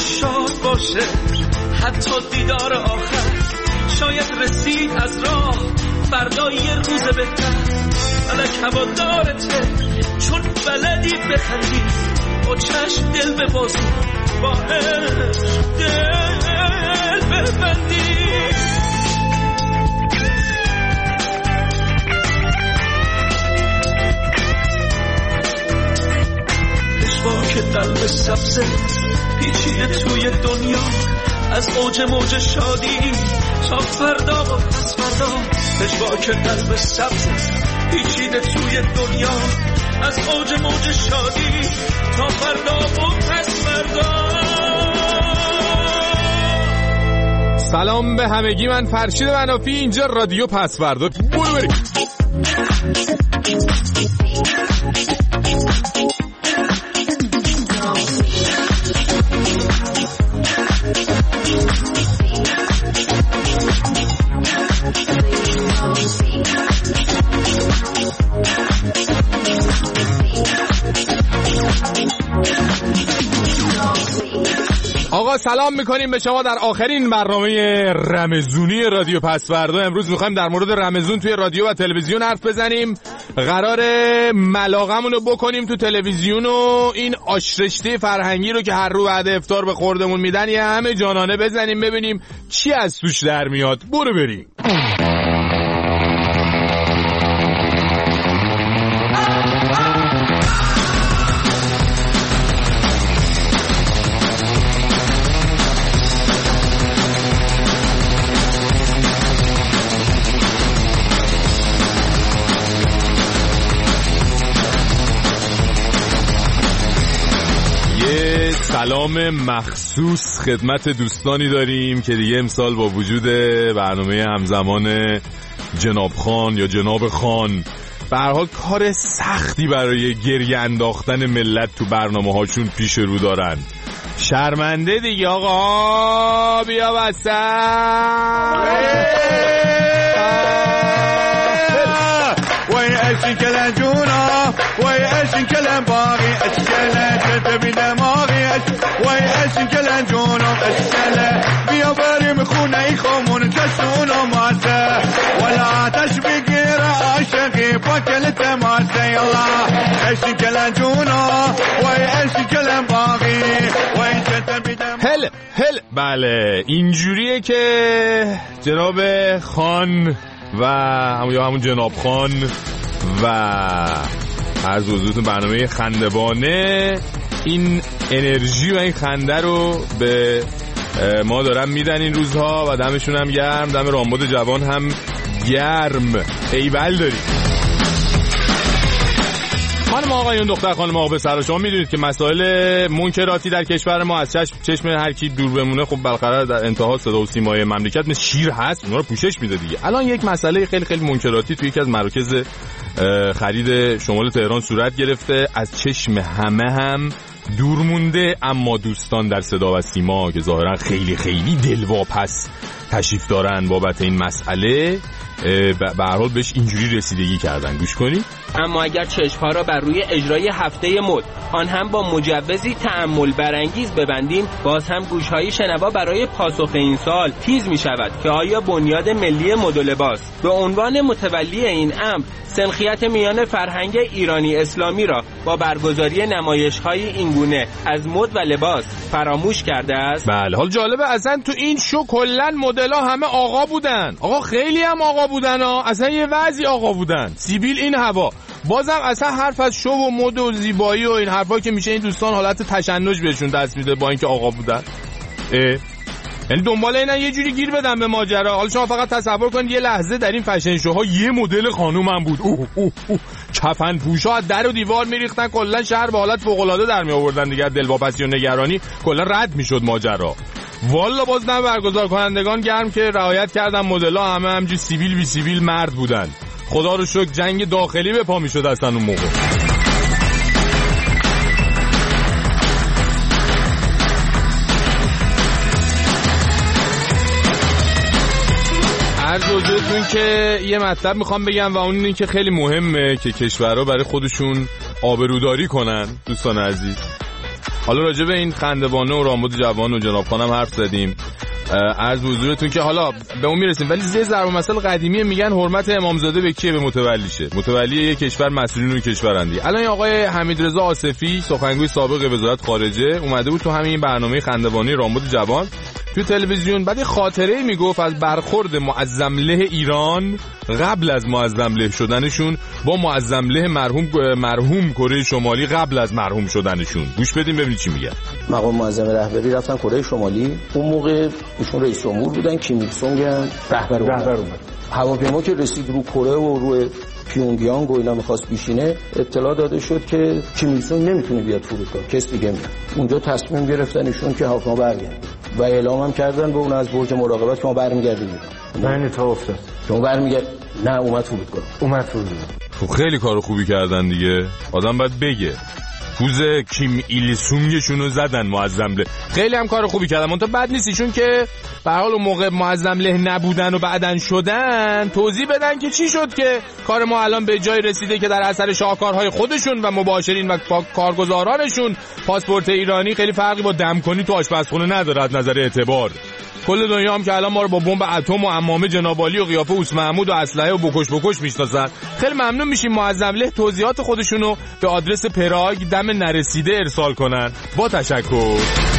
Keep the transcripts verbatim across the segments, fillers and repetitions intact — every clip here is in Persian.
شاد باشه حتی دیدار آخر. شاید رسید از راه فردا یه روز بهتر. فلک هوادارته چون بلدی بخندی، با چشم دل ببازی، با عشق دل ببندی. که قلب سبزه پیچیده توی دنیا، از اوج موج شادی تا فردا و پس فردا. پژواک قلب سبزه پیچیده توی دنیا، از اوج موج شادی تا فردا و پس فردا. سلام به همگی، من فرشید منافی، اینجا رادیو پس فردا. برو بریم. آقا سلام میکنیم به شما در آخرین برنامه رمضونی رادیو پس فردا. امروز میخوایم در مورد رمضون توی رادیو و تلویزیون حرف بزنیم. قراره ملاقمون رو بکنیم تو تلویزیون و این آشرشته فرهنگی رو که هر رو بعد افطار به خوردمون میدن یه همه جانانه بزنیم ببینیم چی از توش در میاد. برو بریم. سلام مخصوص خدمت دوستانی داریم که دیگه امسال با وجود برنامه همزمان جناب خان یا جناب خان به هر حال کار سختی برای گریه انداختن ملت تو برنامه هاشون پیش رو دارن. شرمنده دیگه آقا، بیا وسط. وای اشین کلن جونا، وای اشین کلن باقی، اشین کلن جد بیدم آقی، وای اشین کلن جونا، اشین کلن بیا بریم خونه ای خمون کشون و ماسه، ولا آتش بگیر عاشقی با کلت ماسه. یلا اشین کلن جونا، وای اشین کلن باقی، وای جد بیدم. هل هل بله اینجوریه که جناب خان و همون یا همون جناب خان و عرض حضورتون برنامه خندوانه این انرژی و این خنده رو به ما دارن میدن این روزها و دمشون هم گرم، دم رامبد جوان هم گرم. ایول داریم خانم آقایون، دختر خانم آقا پسر، شما میدونید که مسائل منکراتی در کشور ما از چشم چشم هر کی دور بمونه خب بالاخره در انتها صدا و سیمای مملکت مثل شیر هست، اونا رو پوشش میده دیگه. الان یک مسئله خیلی خیلی منکراتی توی یکی از مراکز خرید شمال تهران صورت گرفته، از چشم همه هم دور مونده، اما دوستان در صدا و سیما که ظاهرا خیلی خیلی دلواپس تشریف دارن بابت این مسئله به هر حال بهش اینجوری رسیدگی کردن. گوش کنید. اما اگر چشم‌ها را بر روی اجرای هفته مد، آن هم با مجوزی تأمل برانگیز ببندیم، باز هم گوش‌های شنوا برای پاسخ این سوال تیز می‌شود که آیا بنیاد ملی مد و لباس به عنوان متولی این امر سنخیت میان فرهنگ ایرانی اسلامی را با برگزاری نمایش‌های اینگونه از مد و لباس فراموش کرده است؟ بله، حال جالبه اصلا تو این شو کلا مدل‌ها همه آقا بودن. آقا خیلی هم آقا بودن ها، اصلا یه وضعی آقا بودن. سیبیل این هوا. بازم اصلا حرف از شو و مد و زیبایی و این حرفا که میشه این دوستان حالت تشنج بهشون دست میده با اینکه آقا بودن. اه یعنی دنبال اینا یه جوری گیر بدن به ماجرا. حالا شما فقط تصور کنید یه لحظه در این فشن شوها یه مدل خانوم هم بود، اوه اوه اوه کفن پوشا در و دیوار میریختن، کلا شهر به حالت فوق العاده در می آوردن دیگه. دلواپسی و نگرانی کلا رد میشد ماجرا. والا باز نه برگزار کنندگان گرم که رعایت کردن، مدل‌ها همه همجوری سیویل بی سیویل مرد بودن. خدا رو شکر جنگ داخلی به پا میشد اصلا اون موقع. عرض حضورتون که یه مطلب میخوام بگم و اون اینه که خیلی مهمه که کشورها برای خودشون آبروداری کنن. دوستان عزیز، حالا راجع به این خندوانه و رامبد جوان و جناب خانم حرف زدیم، عرض حضورتون که حالا به اون میرسیم، ولی زی ضرب المثل قدیمی میگن حرمت امامزاده به کیه؟ به متولیشه. متولی یک کشور مسئولین کشورندی. الان آقای حمیدرضا آصفی سخنگوی سابق وزارت خارجه اومده بود تو همین برنامه خندوانه رامبد جوان تو تلویزیون، بعد خاطره میگفت از برخورد معظمله ایران قبل از معظمله شدنشون با معظمله مرحوم مرحوم کره شمالی قبل از مرحوم شدنشون. گوش بدیم ببینید چی میگه. مقام معظم رهبری رفتن کره شمالی، اون موقع ایشون رئیس جمهور بودن، کیم ایل سونگ رهبر اومد. هواپیما که رسید رو کره و روی پیونگیانگ و اینا میخواست بیشینه، اطلاع داده شد که کیم ایل سونگ نمیتونه بیاد فرودگاه، کس دیگه میاد. اونجا تصمیم گرفتن ایشون که هواپیما برگرده و اعلام هم کردن به اون از برج مراقبت که ما برمیگردیم ایران. نه اتفاق افتاد. شما برمیگرد؟ نه اومد فرودگاه. اومد فرودگاه. خب خیلی کارو خوبی کردن دیگه. آدم باید بگه. پوز کیم ایل سونگشونو زدن معظمله. خیلی هم کار خوبی کردن. منتها بد نیست چون که به هر حال اون موقع معظمله نبودن و بعدن شدن توضیح بدن که چی شد که کار ما الان به جای رسیده که در اثر شاهکارهای خودشون و مباشرین و کارگزارانشون پاسپورت ایرانی خیلی فرقی با دمکنی تو آشپزخونه نداره از نظر اعتبار. کل دنیا هم که الان ما رو با بمب اتم و عمامه جناب عالی و قیافه اوس محمود و اسلحه و بکش بکش میشناسن. خیلی ممنون میشیم معظمله توضیحات خودشونو به آدرس پراگ دم نرسیده ارسال کنن. با تشکر.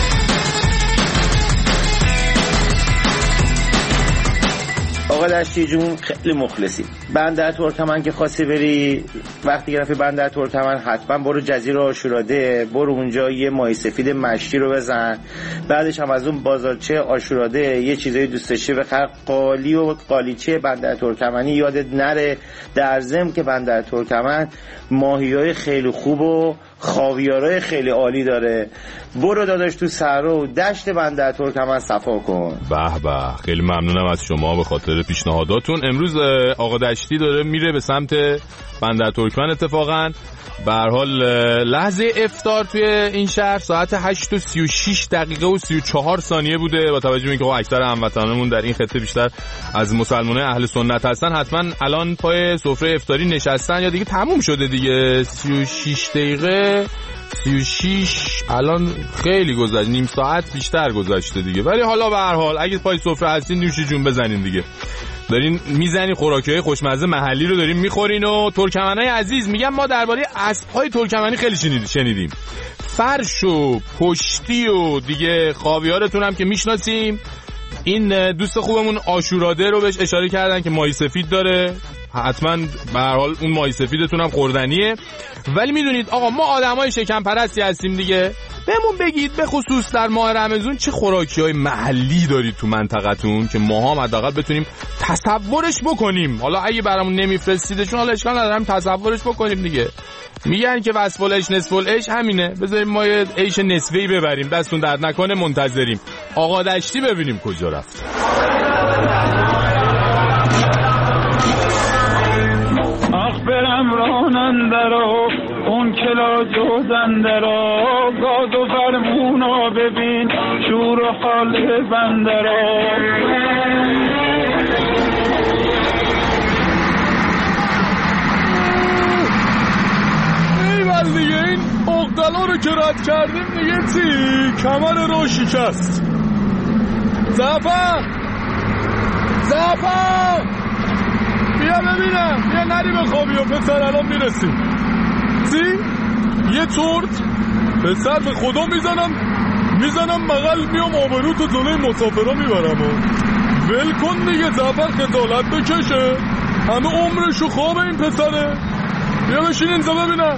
آقا دشتی جون خیلی مخلصی. بندر ترکمن که خواستی بری، وقتی که رفتی بندر ترکمن حتما برو جزیره عاشوراده، برو اونجا یه ماهی سفید مشتی رو بزن، بعدش هم از اون بازارچه عاشوراده یه چیزای دوست داشتی بخر. قالی و قالیچه بندر ترکمنی یادت نره. در ضمن که بندر ترکمن ماهیای خیلی خوب و خاویارای خیلی عالی داره. برو داداش تو صحرا و دشت بندر ترکمن صفا کن. به به، خیلی ممنونم از شما به خاطر پیشنهاداتون. امروز آقا دشتی داره میره به سمت بندر ترکمن. اتفاقا به هر حال لحظه افطار توی این شهر ساعت هشت و سی و شش دقیقه و سی و چهار ثانیه بوده. با توجه به اینکه اکثر هموطنانمون در این خطه بیشتر از مسلمانان اهل سنت هستن، حتما الان پای سفره افطاری نشستن یا دیگه تموم شده دیگه. سی و شش دقیقه سی و شش الان خیلی گذشت، نیم ساعت بیشتر گذشته دیگه. ولی حالا به هر حال اگه پای سفره هستین نوش جون بزنین دیگه. دارین میزنین خوراکی‌های خوشمزه محلی رو دارین میخورین. و ترکمنای عزیز میگم ما درباره اسب‌های ترکمنی خیلی شنیدیم. فرش و پشتی و دیگه خاویارتون هم که میشناسیم. این دوست خوبمون عاشوراده رو بهش اشاره کردن که ماهی سفید داره، حتما به هر حال اون ماهی سفیدتون هم خوردنیه. ولی میدونید آقا ما آدمای شکم پرستی هستیم دیگه. بهمون بگید به خصوص در ماه رمضان چه خوراکی‌های محلی دارید تو منطقتون که ما هم حداقل بتونیم تصورش بکنیم. حالا اگه برامون نمیفرستیدشون حالا اشکال ندارم تصورش بکنیم دیگه. میگن که وصف العیش نصف العیش همینه. بذاریم ما یه عیش نصفه‌ای ببریم، دستون درد نکنه. منتظریم آقا دشتی ببینیم کجا رفت. برم راننده را اون کلا جوزنده را، گاز و فرمونا ببین شور و حال بنده را. ایول دیگه این اقدلا رو که رد کردیم دیگه چی؟ کمر رو شکست. زفر زفر بیا ببینم، بیا نری بخوابی و پسر الان میرسیم. چی؟ یه تورت پسر به خدا میزنم میزنم بغل میام آبرو تو جلوی مسافرها میبرم و ول کن دیگه. زفر خجالت بکشه، همه عمرشو خواب این پسره. بیا بشین اینجا ببینم.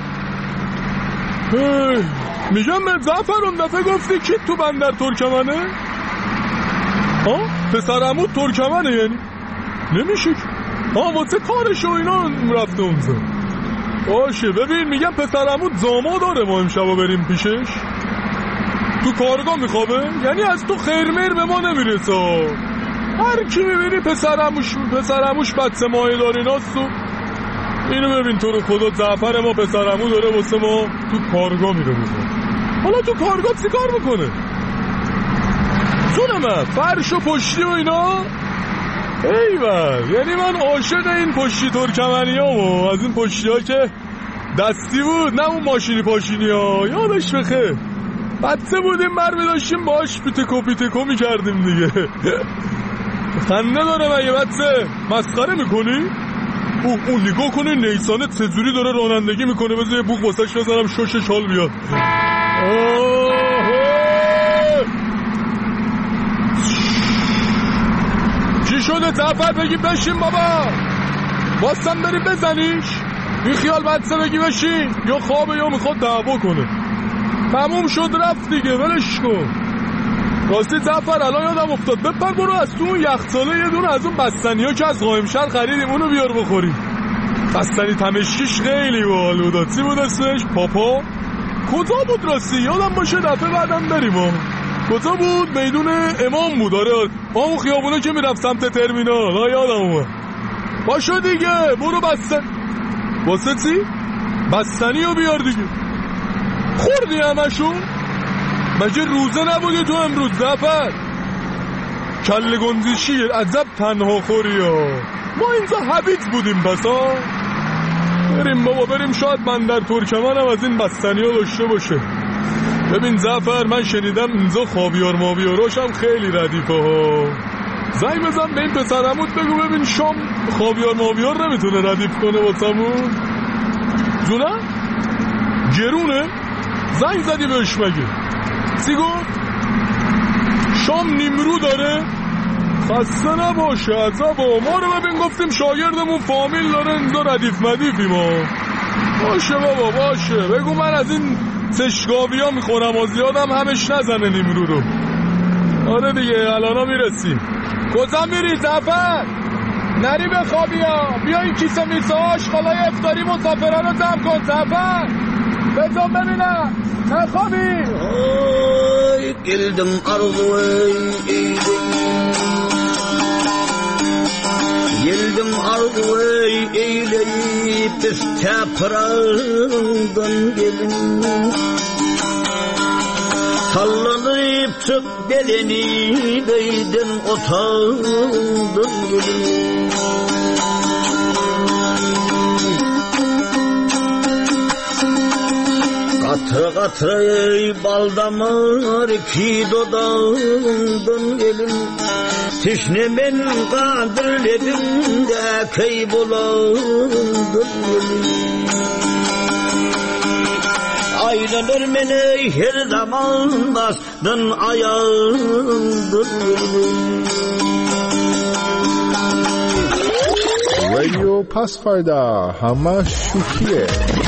میگم به زفر اون دفعه گفتی کی تو بندر ترکمنه؟ ها؟ پسر عمود ترکمنه یعنی؟ نمیشه ها واسه کارش و اینا رفته اونجا. باشه ببین میگم پسرمون زاما داره، ما امشبا بریم پیشش. تو کارگاه میخوابه، یعنی از تو خیرمیر به ما نمیرسه. هر کی میبینی پسرموش پسرموش بچه ماهی داره ناست. و اینو ببین تو رو خدا زعفر ما پسرمو داره واسه ما تو کارگاه میره میخواه. حالا تو کارگاه چی کار میکنه؟ جونمه فرش و پشتی و اینا. ایول، یعنی من عاشق این پشتی ترکمنی ها و از این پشتی ها که دستی بود، نه اون ماشینی پاشینی ها. یادش بخیر بچه بودیم بر می داشتیم باش پیتکو پیتکو می کردیم دیگه. خنده داره مگه بچه؟ مسخره میکنی؟ اوه اون نگاه کنه نیسانه چجوری داره رانندگی میکنه. بذار یه بوق واسش بزنم شوشش حال بیاد. چی شده جعفر بگی بشین بابا؟ باستم داری بزنیش؟ بی خیال بچه بگی بشین یا خوابه یا میخواد دعوا کنه. تموم شد رفت دیگه ولش کن. راستی جعفر الان یادم افتاد بپر برو از تو اون یخچاله یه دونه از اون بستنی ها که از قائمشهر خریدیم اونو بیار بخوریم. بستنی تمشکیش خیلی باحال بود. چی بود اسمش؟ پاپا؟ کجا بود راستی؟ یادم باشه دفعه بعدم بریم ها. کجا بود؟ میدون امام بود. آره اون خیابونه که میرفت سمت ترمینال. ها یادم اومد. باشه دیگه برو بستن. واسه چی؟ بستنی رو بیار دیگه. خوردی همشون؟ مگه روزه نبودی تو امروز زفر؟ کله گنزی شیر عجب تنها خوری ها. ما اینجا حبیت بودیم پس ها. بریم بابا بریم شاید من در ترکمان هم از این بستنی ها داشته باشه. ببین زفر من شنیدم اینجا خاویار ماویاراش هم خیلی ردیفه ها. زنگ بزن به این پسرموت بگو ببین شام خاویار ماویار نمیتونه ردیف کنه واسمون. جونه؟ گرونه؟ زنگ زدی بهش مگه؟ چی گفت؟ شام نیمرو داره؟ خسته نباشه عذابا. ما رو ببین گفتیم شاگردمون فامیل داره اینجا ردیف مدیفی ما. باشه بابا باشه بگو من از این تشگاوی ها میخورم و زیادم همش نزنه نیمرو رو. آره دیگه الانا میرسیم. کجا میری زفر؟ نری به خوابی ها. بیا این کیسه میسه آشغالای افطاری مسافران رو جمع کن زفر. بزن ببینم نخوابی. آی گلدم ارضوی Geldim arzuy eyleyip istaprağdan gelin Sallanıp çık beleni değdin otağdan gelin Katı katı bal damar ki dodağdan gelin Tişnemin kadirlerinde kaybolandım Ayrılır beni her zaman bastın ayağımdır رادیو پس‌فایده همه شوخیه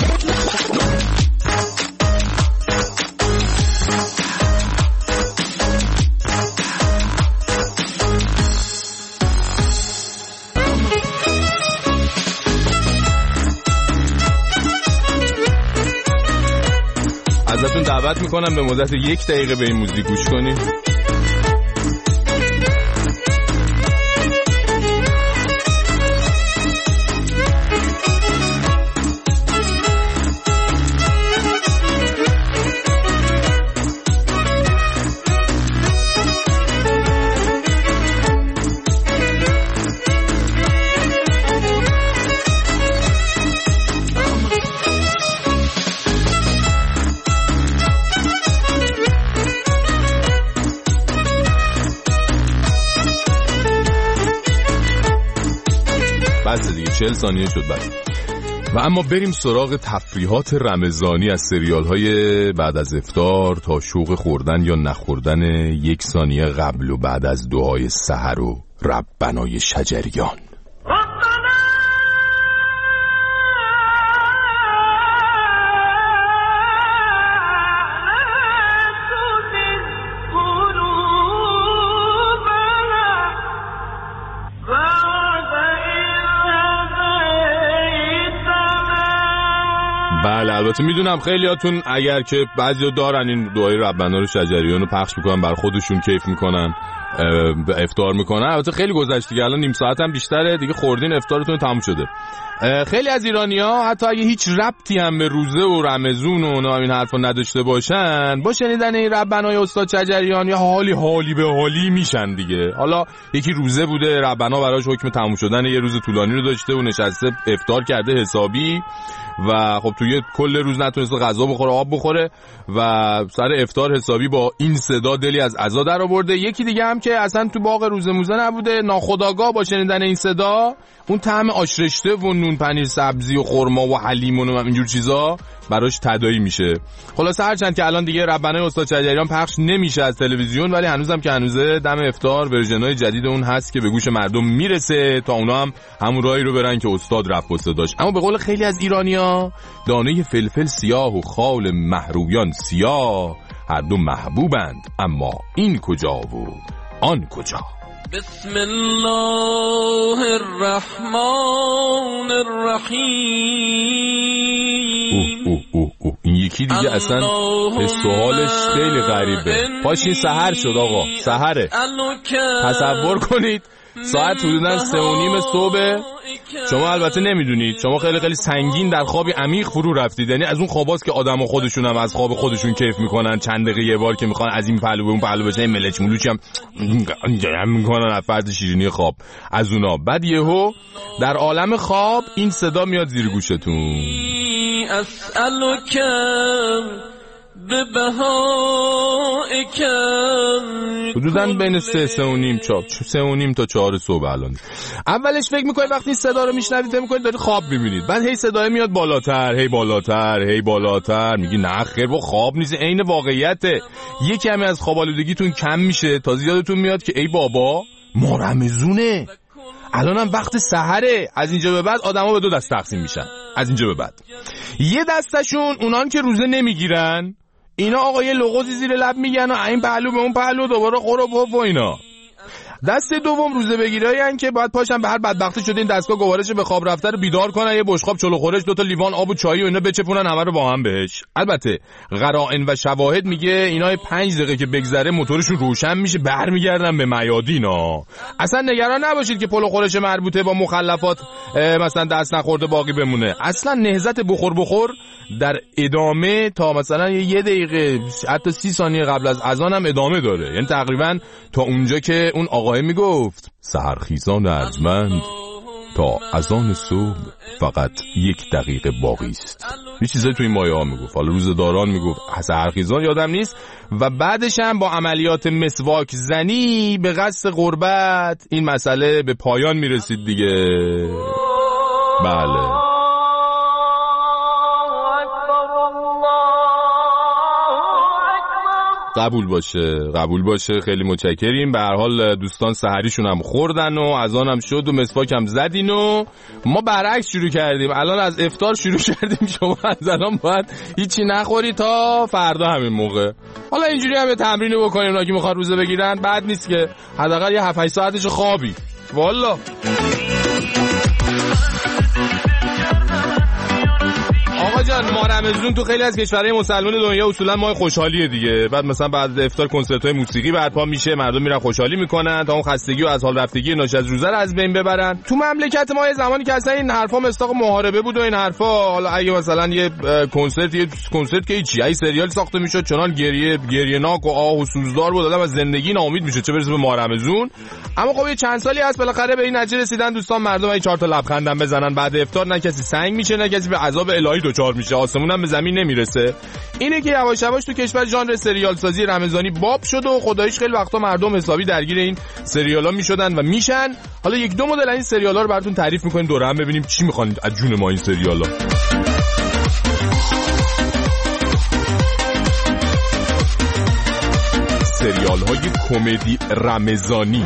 ازتون دعوت میکنم به مدت یک دقیقه به این موزیک گوش کنیم. بس دیگه چهل ثانیه شد بعد. و اما بریم سراغ تفریحات رمضانی از سریال های بعد از افطار تا شوق خوردن یا نخوردن یک ثانیه قبل و بعد از دعای سحر و ربنای شجریان. بله البته میدونم خیلیاتون اگر که بعضیا دارن این دعای ربنا رو شجریان رو پخش میکنن بر خودشون کیف میکنن افطار میکنن. البته خیلی گذشت دیگه، الان نیم ساعت هم بیشتره دیگه، خوردین افطارتون تموم شده. خیلی از ایرانی‌ها حتی اگه هیچ ربطی هم به روزه و رمضون و این حرفا نداشته باشن، با شنیدن این ربنای استاد شجریان یا حالی حالی به حالی میشن دیگه. حالا یکی روزه بوده، ربنا براش حکم تموم شدن یه روز طولانی رو داشته و نشسته افطار کرده حسابی و خب توی کل روز نتونسته غذا بخوره آب بخوره و سر افطار حسابی با این صدا دلی از عزا در آورده. یکی دیگه هم که اصلا تو باغ روزه موزه نبوده، ناخودآگاه با شنیدن این صدا اون طعم آش رشته و نون پنیر سبزی و خرما و حلیم و اینجور چیزا براش تداعی میشه. خلاصه هرچند که الان دیگه ربنای استاد شجریان پخش نمیشه از تلویزیون، ولی هنوزم که هنوزه دم افطار ورژن‌های جدید اون هست که به گوش مردم میرسه تا اونا هم همون راهی رو برن که استاد رفت و صداش. اما به قول خیلی از ایرانی‌ها دانه فلفل سیاه و خال محرویان سیاه، هر دو محبوبند اما این کجا و آن کجا. بسم الله الرحمن الرحیم. اوه اوه اوه اوه. این یکی دیگه اصلا حس و حالش خیلی غریبه. پاشین سحر شد آقا، سحره. تصور کنید ساعت حدوداً سه و نیم صبح. شما البته نمیدونید، شما خیلی خیلی سنگین در خوابی عمیق فرو رفتید، یعنی از اون خواباست که آدم خودشون هم از خواب خودشون کیف میکنن، چند دقیقه یه بار که میخوان از این پهلو به اون پهلو بشن، ملچ ملوچی هم هم میکنن از فرد شیرینی خواب از اونا. بعد یهو در عالم خواب این صدا میاد زیر گوشتون. اسألک به بهائکم. حدوداً بین سه سه و نیم چاپ سه و نیم تا چهار صبح الان. اولش فکر میکنید وقتی صدا رو میشنوید فکر میکنید دارید خواب میبینید، بعد هی صدای میاد بالاتر هی بالاتر هی بالاتر، میگی نه خیر و خواب نیست، عین واقعیته. یه کمی از خواب آلودگیتون کم میشه تا یادتون میاد که ای بابا ما رمضونه، الانم وقت سحره. از اینجا به بعد آدما به دو دست تقسیم میشن. از اینجا به بعد یه دستشون اونان که روزه نمیگیرن، اینا آقا یه لغوزی زیر لب میگن و این پهلو به اون پهلو دوباره قرب و اینا. دست دوم روزه بگیرایین که باید پاشن به هر بدبختی شده این دستگاه گوارش به خواب رفته رو بیدار کنن، یه بشقاب چلو خورش دو تا لیوان آب و چای و اینا بچپونن همه رو با هم بهش. البته قرائن و شواهد میگه اینا پنج دقیقه که بگذره موتورشون روشن میشه، برمیگردن به میادینا. اصلا نگران نباشید که پلو خورش مربوطه با مخلفات مثلا دست نخورده باقی بمونه. اصلا نهضت بخور بخور در ادامه تا مثلا یه دقیقه حتی سی ثانیه قبل از اذان هم ادامه داره، یعنی تقریبا تا اونجا که اون آقای میگفت سحرخیزان ارجمند تا اذان صبح فقط یک دقیقه باقی است. یه چیزایی تو این مایه ها میگفت، حالا روزداران میگفت، سحرخیزان یادم نیست. و بعدش هم با عملیات مسواک زنی به قصد قربت این مسئله به پایان میرسید دیگه. بله قبول باشه قبول باشه خیلی متشکریم. به هر حال دوستان سحریشون هم خوردن و اذان هم شد و مسواک هم زدین و ما برعکس شروع کردیم. الان از افطار شروع کردیم، شما از الان باید هیچی نخوری تا فردا همین موقع. حالا اینجوری هم یه تمرینی بکنیم، اونا که میخوان روزه بگیرن بد نیست که حداقل یه هفت هشت ساعتش خوابی. والا آقا جان، ما رمضون تو خیلی از کشورهای مسلمان دنیا اصولا ماه خوشحالیه دیگه. بعد مثلا بعد افطار کنسرت‌های موسیقی برپا میشه، مردم میرن خوشحالی میکنن تا اون خستگی و از حال رفتگی ناشی از روزه رو از بین ببرن. تو مملکت ما یه زمانی که اصلا این حرفا مستاق محاربه بود و این حرفا، حالا اگه مثلا یه کنسرت یه کنسرت که هیچی ای سریال ساخته میشد چنان گریه گریه ناک و آه و سوزدار بود، آدم از زندگی ناامید میشه، چه برسه به ماه رمضون. اما خب یه چند سالی هست بالاخره به این نتیجه رسیدن دوستان مردم این چهار تا لبخندم بزنن بعد افطار، نه کسی سنگ میشه نه کسی به عذاب الهی دچار میشه، آسمون هم به زمین نمیرسه. اینه که یواش یواش تو کشور ژانر سریال سازی رمضانی باب شد و خداییش خیلی وقتا مردم حسابی درگیر این سریالا میشدن و میشن. حالا یک دو مدل این سریالا رو براتون تعریف میکنیم دوره هم ببینیم چی میخوان از جون ما این سریالا. سریال های کمدی رمضانی.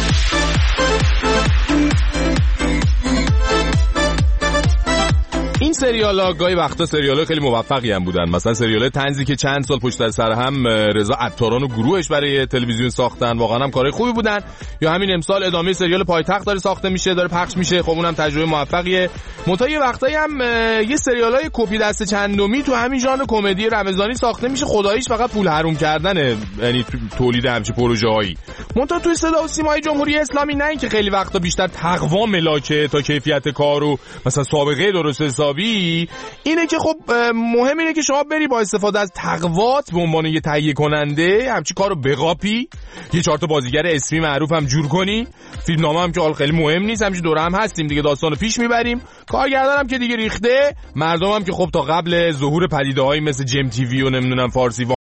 این سریالا گاهی وقتا سریالا خیلی موفقی هم بودن، مثلا سریال طنزی که چند سال پشت سر هم رضا عطاران و گروهش برای تلویزیون ساختن، واقعا هم کارهای خوبی بودن. یا همین امسال ادامه سریال پایتخت داره ساخته میشه، داره پخش میشه، خب اونم تجربه موفقیه. منتها یه وقتایی هم یه سریالای کپی دست چندمی تو همین ژانر کمدی رمضانی ساخته میشه، خداییش فقط پول حروم کردنه، یعنی تولید همچین پروژه‌هایی. منتها تو صدا و سیمای جمهوری اسلامی نه اینکه خیلی وقتا بیشتر تقوا ملاکه تا کیفیت کارو مثلا سابقه درست حسابی، اینه که خب مهم اینه که شما بری با استفاده از تقوات به عنوان یه تهیه کننده همچین کارو بقاپی، یه چهار تا بازیگر اسمی معروف هم جور کنی، فیلمنامه هم که حال خیلی مهم نیست، همین دوره هم هستیم دیگه، داستانو پیش میبریم، کارگردان هم که دیگه ریخته، مردم هم که خب تا قبل ظهور پدیده‌هایی مثل جیم تیوی و نمیدونم فارسی